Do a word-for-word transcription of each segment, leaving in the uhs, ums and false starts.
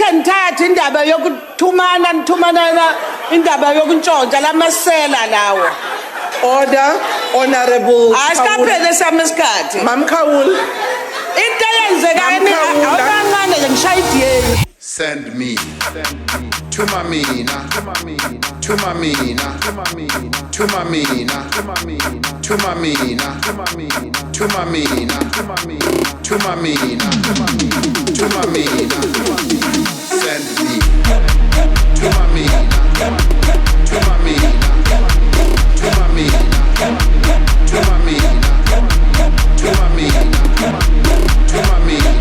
nithatha indaba yokuthumana nithumana indaba yokuntshontsha lamasela lawo. Order, Honorable Khawula. Asikaphele sami isikhathi. Mam Khawula. Into eyenzeka yini awukancane nje ngishaya idiyeni. Send me to Mamina, to Mamina, to Mamina, to Mamina, to Mamina, to Mamina, to Mamina, to Mamina, to Mamina, to Mamina, to Mamina, to Mamina, send me to Mamina, to Mamina, to Mamina, to Mamina, to Mamina, to Mamina, to Mamina.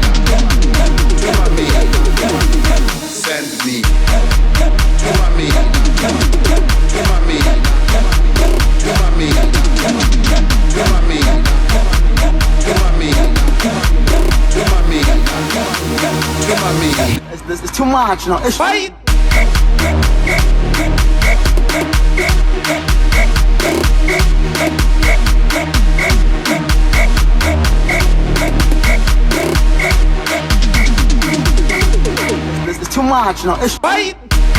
Send me to Mamina, to Mamina, to Mamina, to Mamina, to Mamina, to Mamina, to Mamina. It's, it's too much, no. It's Why? It's, it's too much, no. It's Why?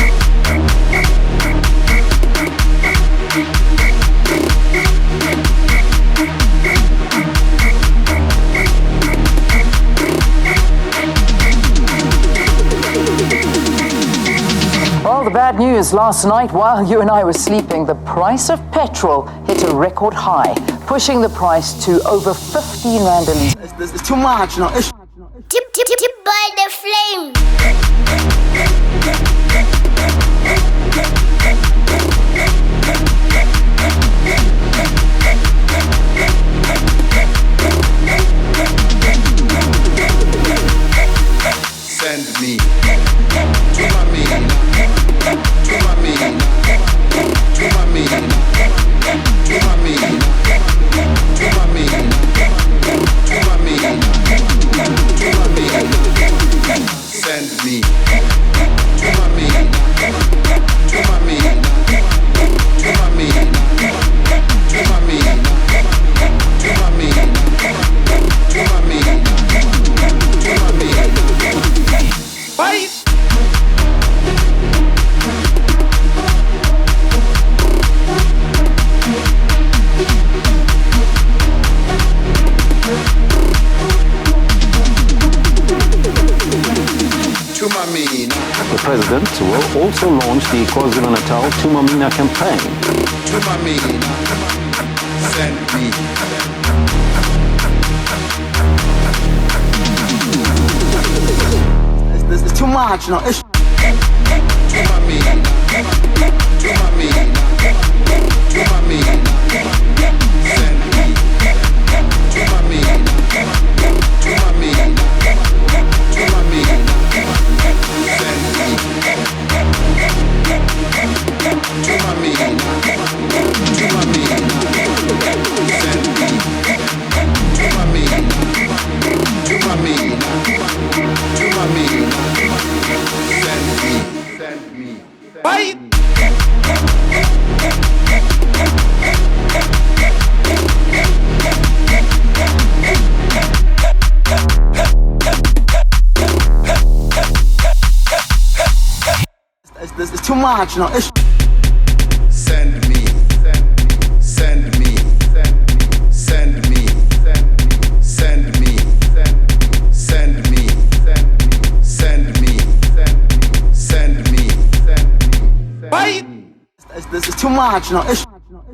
Well, the bad news last night, while you and I were sleeping, the price of petrol hit a record high, pushing the price to over fifteen rand a litre. it's, it's too much, no. It's Tip, tip, tip, tip by the flame. Send me to Mamina, to Mamina, to Mamina, to Mamina, to Mamina, to Mamina, to Mamina. Send me to Mamina, to Mamina, to Mamina, to Mamina, to Mamina, to Mamina, to Mamina. Why? To Mamina, The President will also launch the KwaZulu-Natal To Mamina campaign. to Mamina, send me it's, it's, it's too much, no. It's to Mamina, to Mamina, to Mamina, send me to Mamina, to Mamina, to Mamina, send me to Mamina, to Mamina, send me to Mamina, to Mamina, to Mamina, send me, send me. Why? it's, it's, it's too much, no. It's Send me, send me, send me, send me, send me, send me, send me, send me. Why? it's, it's, it's too much, no. It's